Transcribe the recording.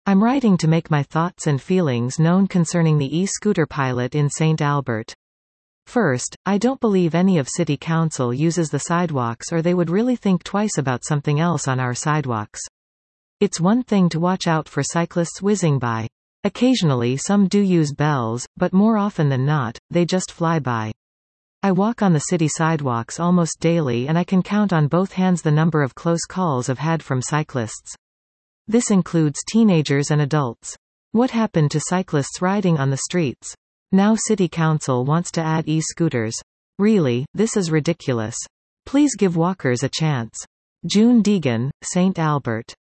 I'm writing to make my thoughts and feelings known concerning the e-scooter pilot in St. Albert. First, I don't believe any of City Council uses the sidewalks, or they would really think twice about something else on our sidewalks. It's one thing to watch out for cyclists whizzing by. Occasionally some do use bells, but more often than not, they just fly by. I walk on the city sidewalks almost daily, and I can count on both hands the number of close calls I've had from cyclists. This includes teenagers and adults. What happened to cyclists riding on the streets? Now City Council wants to add e-scooters. Really, this is ridiculous. Please give walkers a chance. June Deegan, St. Albert.